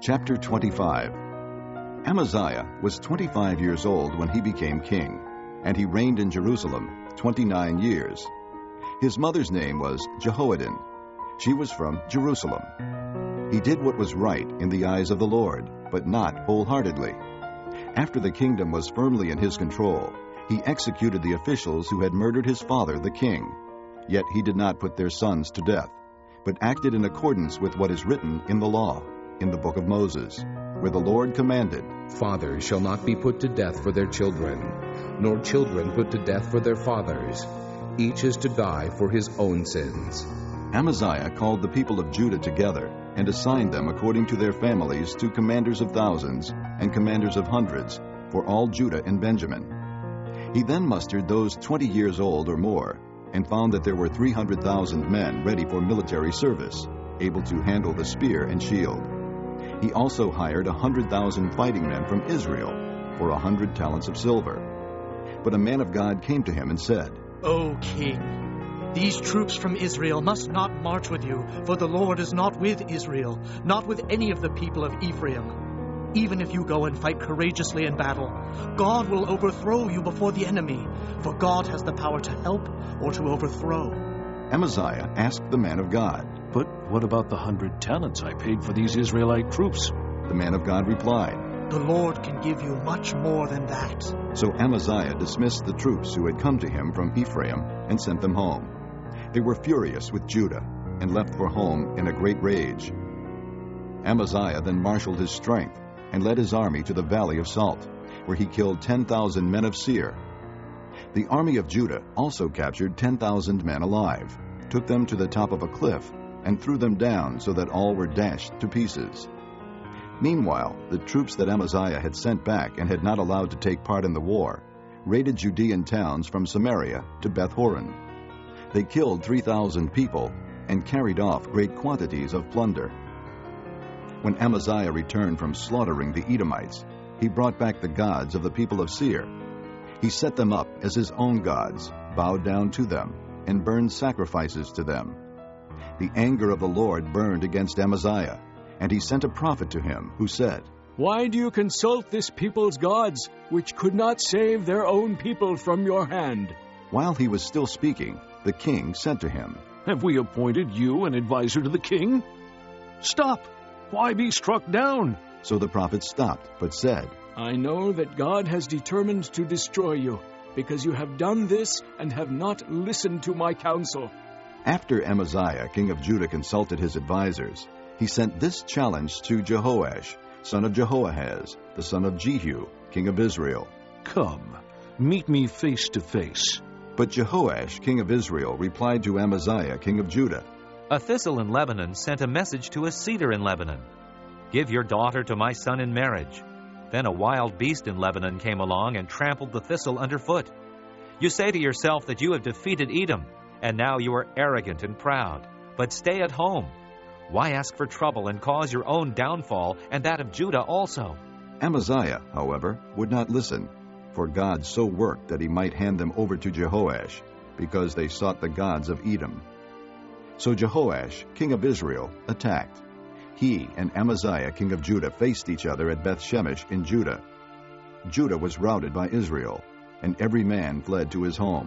Chapter 25. Amaziah was 25 years old when he became king, and he reigned in Jerusalem 29 years. His mother's name was Jehoaddan. She was from Jerusalem. He did what was right in the eyes of the Lord, but not wholeheartedly. After the kingdom was firmly in his control, he executed the officials who had murdered his father, the king. Yet he did not put their sons to death, but acted in accordance with what is written in the law, in the book of Moses, where the Lord commanded, "Fathers shall not be put to death for their children, nor children put to death for their fathers. Each is to die for his own sins." Amaziah called the people of Judah together and assigned them according to their families to commanders of thousands and commanders of hundreds for all Judah and Benjamin. He then mustered those 20 years old or more and found that there were 300,000 men ready for military service, able to handle the spear and shield. He also hired 100,000 fighting men from Israel for 100 talents of silver. But a man of God came to him and said, "O king, these troops from Israel must not march with you, for the Lord is not with Israel, not with any of the people of Ephraim. Even if you go and fight courageously in battle, God will overthrow you before the enemy, for God has the power to help or to overthrow." Amaziah asked the man of God, "But what about the 100 talents I paid for these Israelite troops?" The man of God replied, "The Lord can give you much more than that." So Amaziah dismissed the troops who had come to him from Ephraim and sent them home. They were furious with Judah and left for home in a great rage. Amaziah then marshaled his strength and led his army to the valley of Salt, where he killed 10,000 men of Seir. The army of Judah also captured 10,000 men alive, took them to the top of a cliff, and threw them down so that all were dashed to pieces. Meanwhile, the troops that Amaziah had sent back and had not allowed to take part in the war raided Judean towns from Samaria to Beth-horon. They killed 3,000 people and carried off great quantities of plunder. When Amaziah returned from slaughtering the Edomites, he brought back the gods of the people of Seir. He set them up as his own gods, bowed down to them, and burned sacrifices to them. The anger of the Lord burned against Amaziah, and he sent a prophet to him who said, "Why do you consult this people's gods, which could not save their own people from your hand?" While he was still speaking, the king said to him, "Have we appointed you an advisor to the king? Stop! Why be struck down?" So the prophet stopped, but said, "I know that God has determined to destroy you, because you have done this and have not listened to my counsel." After Amaziah, king of Judah, consulted his advisers, he sent this challenge to Jehoash, son of Jehoahaz, the son of Jehu, king of Israel. "Come, meet me face to face." But Jehoash, king of Israel, replied to Amaziah, king of Judah, "A thistle in Lebanon sent a message to a cedar in Lebanon. 'Give your daughter to my son in marriage.' Then a wild beast in Lebanon came along and trampled the thistle underfoot. You say to yourself that you have defeated Edom, and now you are arrogant and proud. But stay at home. Why ask for trouble and cause your own downfall and that of Judah also?" Amaziah, however, would not listen, for God so worked that he might hand them over to Jehoash, because they sought the gods of Edom. So Jehoash, king of Israel, attacked. He and Amaziah, king of Judah, faced each other at Beth-shemesh in Judah. Judah was routed by Israel, and every man fled to his home.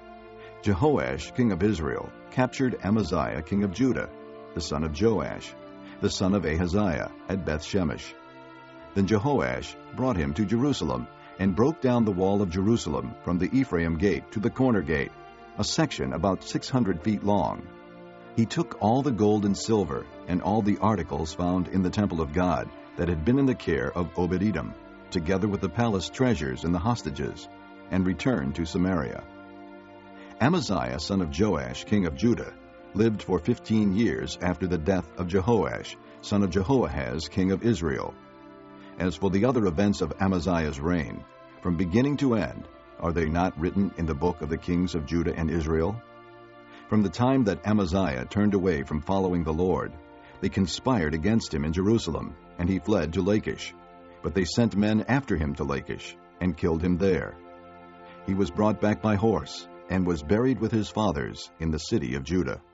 Jehoash, king of Israel, captured Amaziah, king of Judah, the son of Joash, the son of Ahaziah, at Beth-shemesh. Then Jehoash brought him to Jerusalem and broke down the wall of Jerusalem from the Ephraim gate to the corner gate, a section about 600 feet long. He took all the gold and silver and all the articles found in the temple of God that had been in the care of Obed-Edom, together with the palace treasures and the hostages, and returned to Samaria. Amaziah, son of Joash, king of Judah, lived for 15 years after the death of Jehoash, son of Jehoahaz, king of Israel. As for the other events of Amaziah's reign, from beginning to end, are they not written in the book of the kings of Judah and Israel? From the time that Amaziah turned away from following the Lord, they conspired against him in Jerusalem, and he fled to Lachish. But they sent men after him to Lachish, and killed him there. He was brought back by horse, and was buried with his fathers in the city of Judah.